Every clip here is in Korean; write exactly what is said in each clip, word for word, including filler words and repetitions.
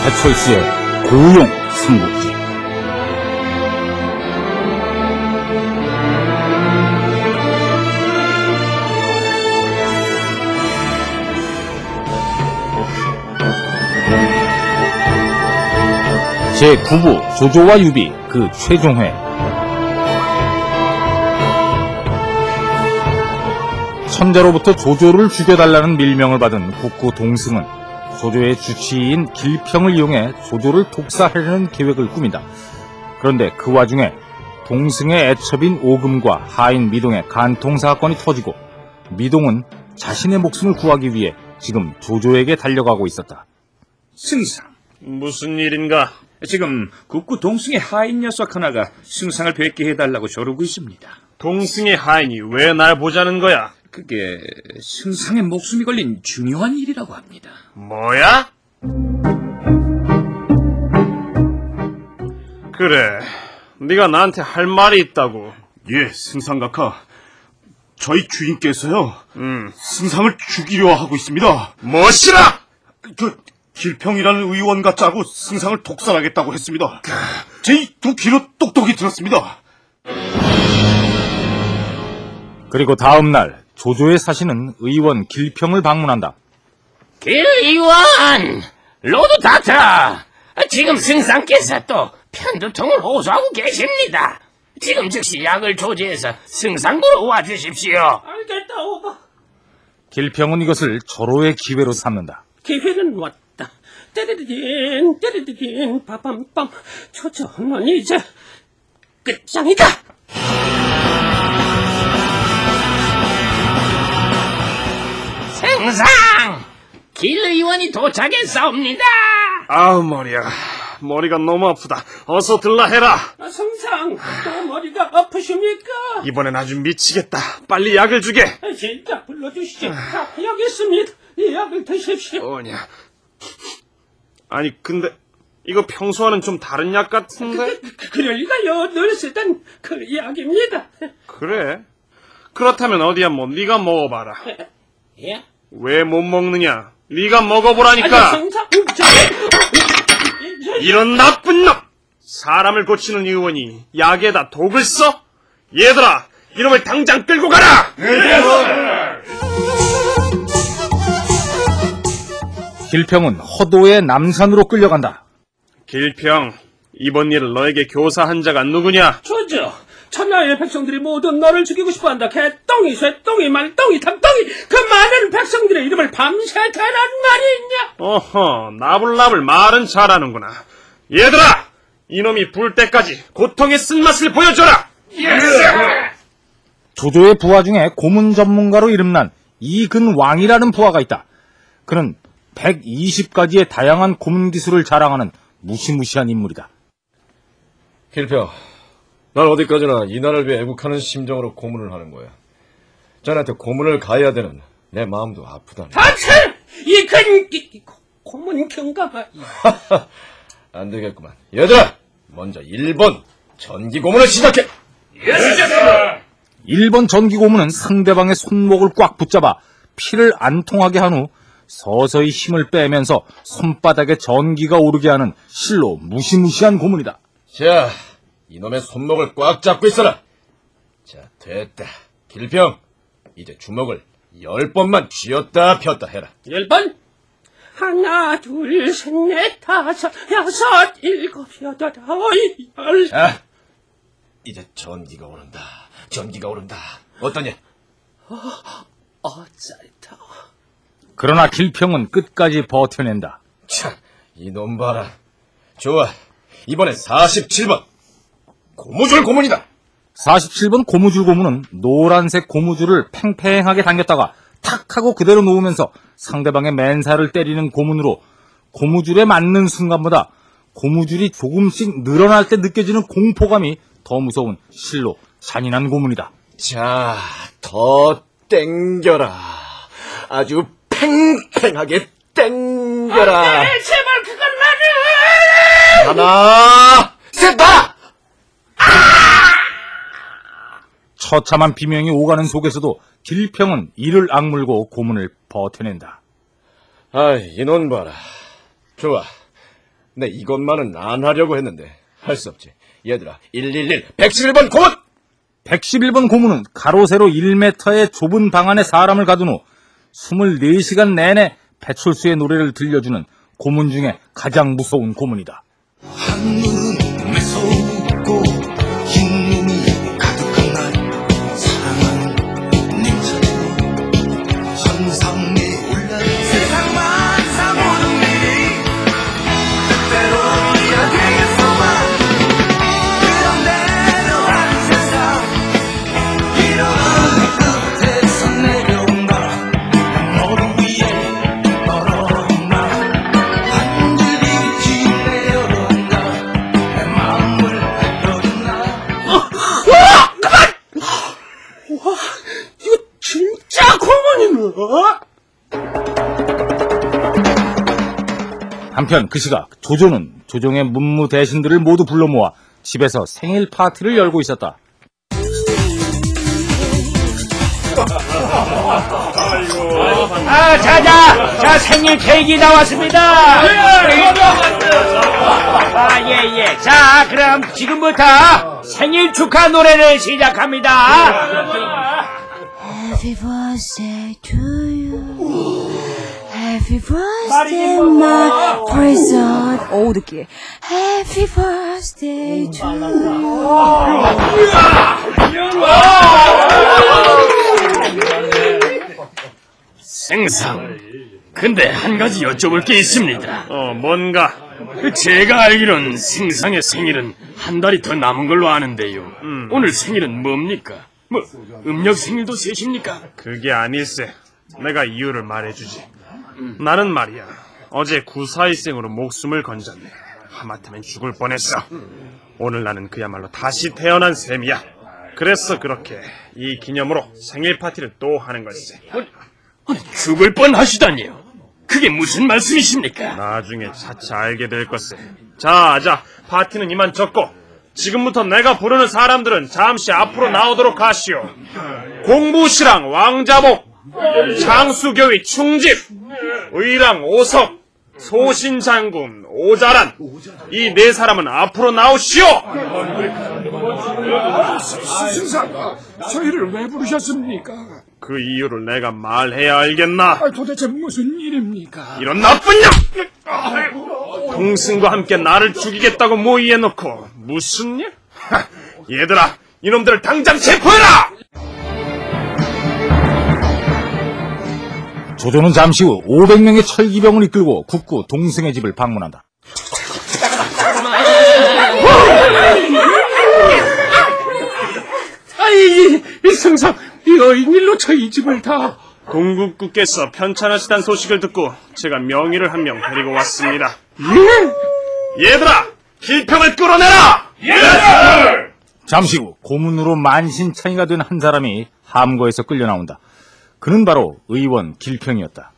배철수의 고용 삼국지. 제구 부 조조와 유비 그 최종회. 천자로부터 조조를 죽여달라는 밀명을 받은 국구 동승은 조조의 주치의인 길평을 이용해 조조를 독살하려는 계획을 꾸민다. 그런데 그 와중에 동승의 애첩인 오금과 하인 미동의 간통사건이 터지고 미동은 자신의 목숨을 구하기 위해 지금 조조에게 달려가고 있었다. 승상, 무슨 일인가? 지금 국구 동승의 하인 녀석 하나가 승상을 뵙게 해달라고 조르고 있습니다. 동승의 하인이 왜 날 보자는 거야? 그게 승상의 목숨이 걸린 중요한 일이라고 합니다. 뭐야? 그래, 네가 나한테 할 말이 있다고. 예, 승상각하. 저희 주인께서요, 음, 승상을 죽이려 하고 있습니다. 뭐시라? 그 길평이라는 의원과 짜고 승상을 독살하겠다고 했습니다. 제 두 귀로 똑똑히 들었습니다. 그리고 다음 날 조조의 사신은 의원 길평을 방문한다. 길 의원, 로드 닥터, 지금 승상께서 또 편두통을 호소하고 계십니다. 지금 즉시 약을 조제해서 승상으로 와주십시오. 알겠다, 오바. 길평은 이것을 절호의 기회로 삼는다. 기회는 왔다. 떼르르딘, 떼르르딘, 빠밤빰. 조조는 이제 끝장이다. 승상, 길 의원이 도착했사옵니다. 아우 머리야, 머리가 너무 아프다. 어서 들라 해라. 아, 승상, 또 머리가 아프십니까? 이번엔 아주 미치겠다. 빨리 약을 주게. 아, 진짜 불러주시지. 자, 여기 있습니다. 이 약을 드십시오. 뭐냐? 아니 근데 이거 평소와는 좀 다른 약 같은데? 그, 그럴 리가요. 늘 쓰던 그 약입니다. 그래? 그렇다면 어디 한번 네가 먹어봐라. 예? 왜 못 먹느냐? 네가 먹어보라니까. 아니, 승상, 저, 저, 이런 나쁜 놈! 사람을 고치는 의원이 약에다 독을 써? 얘들아, 이놈을 당장 끌고 가라! 길평은 허도의 남산으로 끌려간다. 길평, 이번 일을 너에게 교사한 자가 누구냐? 조조, 천하의 백성들이 모두 너를 죽이고 싶어한다. 개똥이, 쇠똥이, 말똥이, 탐똥이, 그 많은 백성들의 이름을 밤새 대란 말이 있냐? 어허, 나불나불 말은 잘하는구나. 얘들아! 이놈이 불 때까지 고통의 쓴맛을 보여줘라! 조조의 부하 중에 고문 전문가로 이름난 이근왕이라는 부하가 있다. 그는 백이십 가지의 다양한 고문 기술을 자랑하는 무시무시한 인물이다. 길평, 난 어디까지나 이 나라를 위해 애국하는 심정으로 고문을 하는 거야. 자네한테 고문을 가해야 되는 내 마음도 아프다네. 닥쳐! 이근, 이, 고문 경가가. 안 되겠구만. 얘들아, 먼저 일 번 전기 고문을 시작해. 일 번 전기 고문은 상대방의 손목을 꽉 붙잡아 피를 안 통하게 한 후 서서히 힘을 빼면서 손바닥에 전기가 오르게 하는 실로 무시무시한 고문이다. 자, 이놈의 손목을 꽉 잡고 있어라. 자, 됐다. 길평, 이제 주먹을 열 번만 쥐었다 폈다 해라. 열 번? 하나, 둘, 셋, 넷, 다섯, 여섯, 일곱, 여덟, 아홉, 열. 자, 이제 전기가 오른다. 전기가 오른다. 어떠냐? 어, 짜릿하. 그러나 길평은 끝까지 버텨낸다. 참, 이놈 봐라. 좋아, 이번엔 사십칠 번. 고무줄 고문이다. 사십칠 번 고무줄 고문은 노란색 고무줄을 팽팽하게 당겼다가 탁 하고 그대로 놓으면서 상대방의 맨살을 때리는 고문으로 고무줄에 맞는 순간보다 고무줄이 조금씩 늘어날 때 느껴지는 공포감이 더 무서운 실로 잔인한 고문이다. 자, 더 땡겨라. 아주 팽팽하게 땡겨라. 네, 제발 그건 나는! 하나, 셋, 다! 처참한 비명이 오가는 속에서도 길평은 이를 악물고 고문을 버텨낸다. 아이, 이놈 봐라. 좋아. 내 이것만은 안 하려고 했는데 할 수 없지. 얘들아, 일일일 백십일 번 고문! 백십일 번 고문은 가로 세로 일 미터의 좁은 방 안에 사람을 가둔 후 이십사 시간 내내 배철수의 노래를 들려주는 고문 중에 가장 무서운 고문이다. 한눈은 매서우고 흰 눈이 가득한 날 사랑하는 내 차례 선상에 올라 세상 만사 모든 일이 때로야 되겠소만 그런데도 한 세상 이런 끝에서 내려온다 머리 위에 떨어온다 한들이 내려온다 내 마음을 알려준다. 와, 이거 진짜 고문이네. 한편 그 시각 조조는 조정의 문무 대신들을 모두 불러 모아 집에서 생일 파티를 열고 있었다. 아, 자자, 자 생일 케이크 나왔습니다. 아, 예, 예. 자, 그럼 지금부터 생일 축하 노래를 시작합니다. Happy birthday to you. Happy birthday, my present. 어우, 느끼해. Happy birthday to you. 생상. 근데 한 가지 여쭤볼 게 있습니다. 어, 뭔가? 제가 알기론 생상의 생일은 한 달이 더 남은 걸로 아는데요. 음. 오늘 생일은 뭡니까? 뭐 음력 생일도 세십니까? 그게 아닐세. 내가 이유를 말해주지. 나는 말이야, 어제 구사일생으로 목숨을 건졌네. 하마터면 죽을 뻔했어. 오늘 나는 그야말로 다시 태어난 셈이야. 그래서 그렇게 이 기념으로 생일 파티를 또 하는 걸세. 아니, 죽을 뻔하시다니요. 그게 무슨 말씀이십니까? 나중에 차차 알게 될 것세. 자, 자, 파티는 이만 졌고 지금부터 내가 부르는 사람들은 잠시 앞으로 나오도록 하시오. 공부시랑 왕자복, 장수교위 충집, 의랑 오석, 소신장군 오자란, 이 네 사람은 앞으로 나오시오. 승상, 저희를 왜 부르셨습니까? 그 이유를 내가 말해야 알겠나? 아, 도대체 무슨 일입니까? 이런 나쁜 년! 동승과 함께 나를 죽이겠다고 모의해놓고 무슨 일? 하, 얘들아, 이놈들을 당장 체포해라! 조조는 잠시 후 오백 명의 철기병을 이끌고 국구 동승의 집을 방문한다. 아이, 이 승상, 이 어인일로 저희 집을 다. 공국구께서 편찮으시다는 소식을 듣고 제가 명의를 한 명 데리고 왔습니다. 예? 얘들아, 길평을 끌어내라! 예! 잠시 후 고문으로 만신창이가 된 한 사람이 함거에서 끌려 나온다. 그는 바로 의원 길평이었다.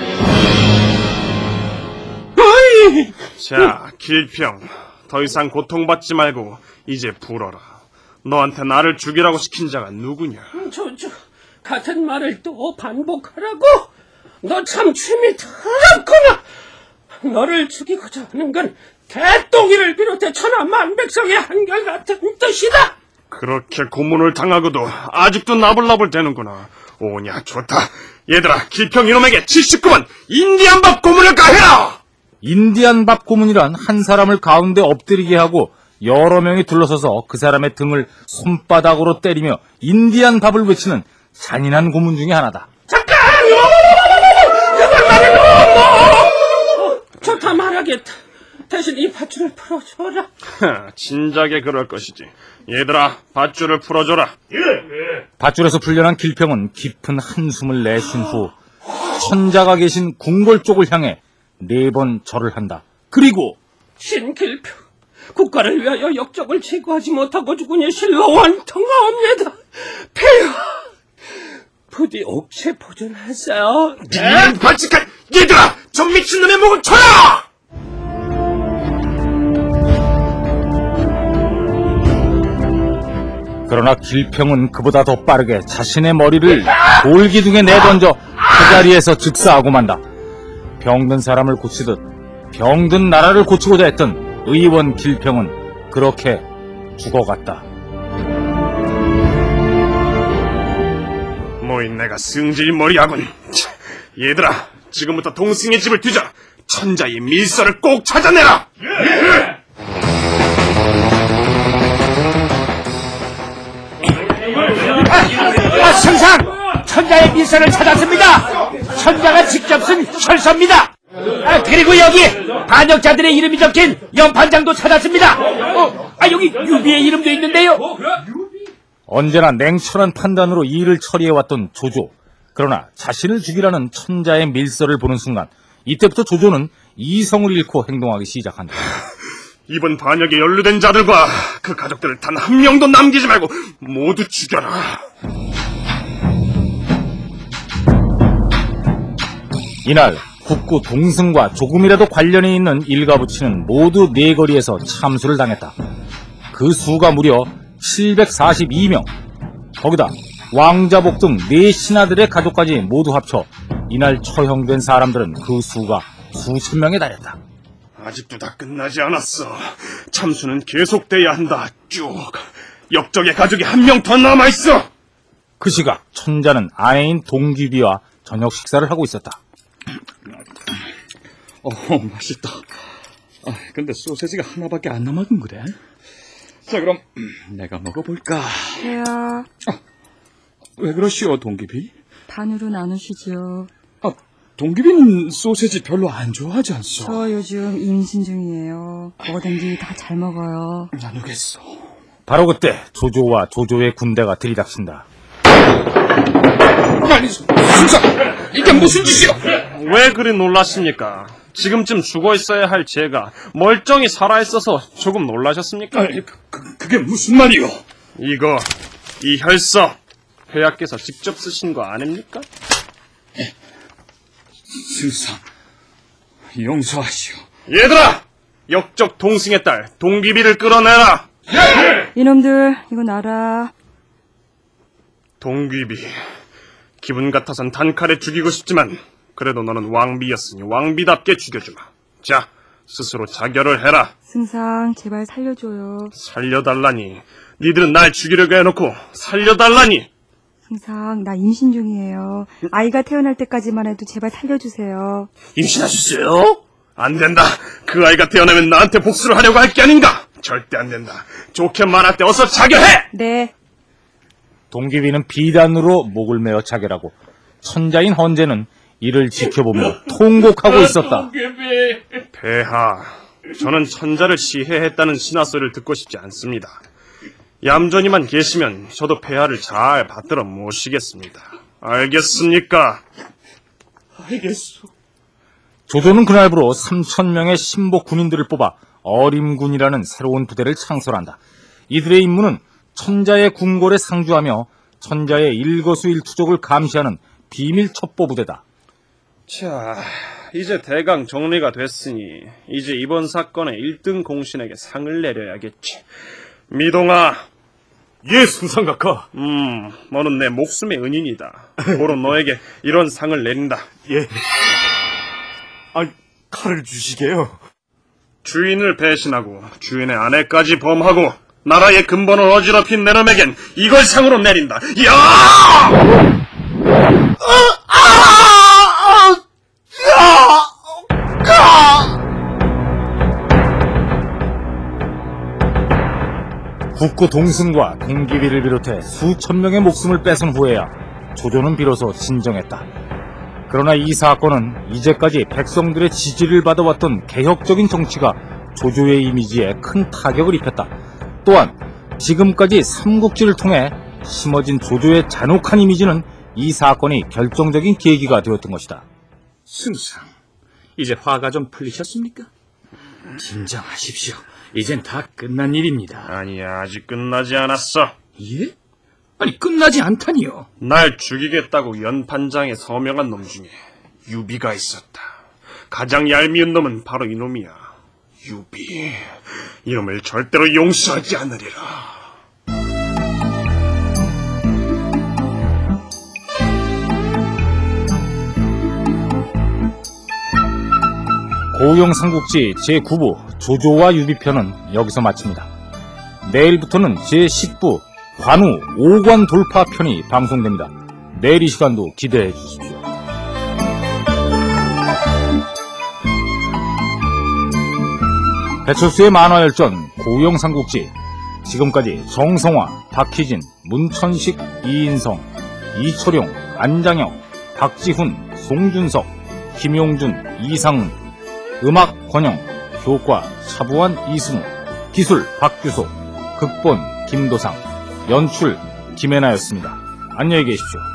자, 길평, 더 이상 고통받지 말고 이제 불어라. 너한테 나를 죽이라고 시킨 자가 누구냐? 저, 저, 같은 말을 또 반복하라고? 너 참 취미 더럽구나! 너를 죽이고자 하는 건 개똥이를 비롯해 천하 만백성의 한결같은 뜻이다! 그렇게 고문을 당하고도 아직도 나불나불 대는구나. 오냐, 좋다. 얘들아, 길평 이놈에게 칠십구 번 인디안 밥 고문을 가해라! 인디안 밥 고문이란 한 사람을 가운데 엎드리게 하고 여러 명이 둘러서서 그 사람의 등을 손바닥으로 때리며 인디안 밥을 외치는 잔인한 고문 중에 하나다. 잠깐! 그걸 말해줘! 어, 좋다, 말하겠다. 대신 이 밧줄을 풀어줘라. 하, 진작에 그럴 것이지. 얘들아, 밧줄을 풀어줘라. 밧줄에서 풀려난 길평은 깊은 한숨을 내쉰 후 천자가 계신 궁궐 쪽을 향해 네 번 절을 한다. 그리고 신길평, 국가를 위하여 역적을 제거하지 못하고 죽으니 실로 완통하옵니다. 폐하, 부디 옥체 보존하세요. 이런 발칙한 얘들아, 저 미친놈의 목을 쳐라! 그러나 길평은 그보다 더 빠르게 자신의 머리를 돌기둥에 내던져 그 자리에서 즉사하고 만다. 병든 사람을 고치듯 병든 나라를 고치고자 했던 의원 길평은 그렇게 죽어갔다. 뭐인 내가 승질머리하군. 차, 얘들아, 지금부터 동승의 집을 뒤져 천자의 밀서를 꼭 찾아내라. 아, 승상! 천자의 밀서를 찾았습니다! 천자가 직접 쓴 혈서입니다! 아, 그리고 여기 반역자들의 이름이 적힌 연판장도 찾았습니다! 어, 아, 여기 유비의 이름도 있는데요? 언제나 냉철한 판단으로 일을 처리해왔던 조조. 그러나 자신을 죽이라는 천자의 밀서를 보는 순간 이때부터 조조는 이성을 잃고 행동하기 시작한다. 이번 반역에 연루된 자들과 그 가족들을 단 한 명도 남기지 말고 모두 죽여라. 이날 국구 동승과 조금이라도 관련이 있는 일가부치는 모두 네거리에서 참수를 당했다. 그 수가 무려 칠백사십이 명. 거기다 왕자복 등 네 신하들의 가족까지 모두 합쳐 이날 처형된 사람들은 그 수가 수천 명에 달했다. 아직도 다 끝나지 않았어. 참수는 계속돼야 한다. 쭉. 역적의 가족이 한 명 더 남아있어. 그 시각 천자는 아내인 동귀비와 저녁 식사를 하고 있었다. 어, 맛있다. 아, 근데 소세지가 하나밖에 안 남았군 그래? 자, 그럼 내가 먹어볼까? 폐하, 왜 그러시오, 동기비? 반으로 나누시죠. 아, 동기비는 소세지 별로 안 좋아하지 않소? 저 요즘 임신 중이에요. 뭐든지 다 잘 먹어요. 나누겠어. 바로 그때 조조와 조조의 군대가 들이닥친다. 아니, 승상! 이게 무슨 짓이오? 왜 그리 놀라십니까? 지금쯤 죽어 있어야 할 제가 멀쩡히 살아있어서 조금 놀라셨습니까? 아니, 그, 그, 그게 무슨 말이오? 이거, 이 혈서, 폐하께서 직접 쓰신 거 아닙니까? 승상, 용서하시오. 얘들아! 역적 동승의 딸, 동기비를 끌어내라! 이놈들, 이거 놔라. 동귀비, 기분 같아선 단칼에 죽이고 싶지만 그래도 너는 왕비였으니 왕비답게 죽여주마. 자, 스스로 자결을 해라. 승상, 제발 살려줘요. 살려달라니. 니들은 날 죽이려고 해놓고 살려달라니. 승상, 나 임신 중이에요. 아이가 태어날 때까지만 해도 제발 살려주세요. 임신하셨어요? 안 된다. 그 아이가 태어나면 나한테 복수를 하려고 할 게 아닌가? 절대 안 된다. 좋게 말할 때 어서 자결해! 네. 동기비는 비단으로 목을 메어 자결하고 천자인 헌제는 이를 지켜보며 통곡하고 있었다. 폐하, 저는 천자를 시해했다는 신화소리를 듣고 싶지 않습니다. 얌전히만 계시면 저도 폐하를 잘 받들어 모시겠습니다. 알겠습니까? 알겠소. 조조는 그날부로 삼천 명의 신복 군인들을 뽑아 어림군이라는 새로운 부대를 창설한다. 이들의 임무는 천자의 궁궐에 상주하며 천자의 일거수일투족을 감시하는 비밀 첩보 부대다. 자, 이제 대강 정리가 됐으니 이제 이번 사건의 일 등 공신에게 상을 내려야겠지. 미동아. 예, 승상각하. 음, 너는 내 목숨의 은인이다. 고로 너에게 이런 상을 내린다. 예. 아, 칼을 주시게요. 주인을 배신하고 주인의 아내까지 범하고 나라의 근본을 어지럽힌 내놈에겐 이걸 상으로 내린다. 야! 국구 동승과 동기비를 비롯해 수천 명의 목숨을 뺏은 후에야 조조는 비로소 진정했다. 그러나 이 사건은 이제까지 백성들의 지지를 받아왔던 개혁적인 정치가 조조의 이미지에 큰 타격을 입혔다. 또한 지금까지 삼국지를 통해 심어진 조조의 잔혹한 이미지는 이 사건이 결정적인 계기가 되었던 것이다. 승상, 이제 화가 좀 풀리셨습니까? 긴장하십시오. 이젠 다 끝난 일입니다. 아니야, 아직 끝나지 않았어. 예? 아니, 끝나지 않다니요. 날 죽이겠다고 연판장에 서명한 놈 중에 유비가 있었다. 가장 얄미운 놈은 바로 이놈이야. 유비. 이놈을 절대로 용서하지 않으리라. 고우영 삼국지 제구 부 조조와 유비편은 여기서 마칩니다. 내일부터는 제십 부 관우 오관 돌파편이 방송됩니다. 내일 이 시간도 기대해 주십시오. 배철수의 만화열전 고우영 삼국지, 지금까지 정성화, 박희진, 문천식, 이인성, 이초룡, 안장혁, 박지훈, 송준석, 김용준, 이상은, 음악 권영, 효과 차부환, 이승우, 기술 박규소, 극본 김도상, 연출 김혜나였습니다. 안녕히 계십시오.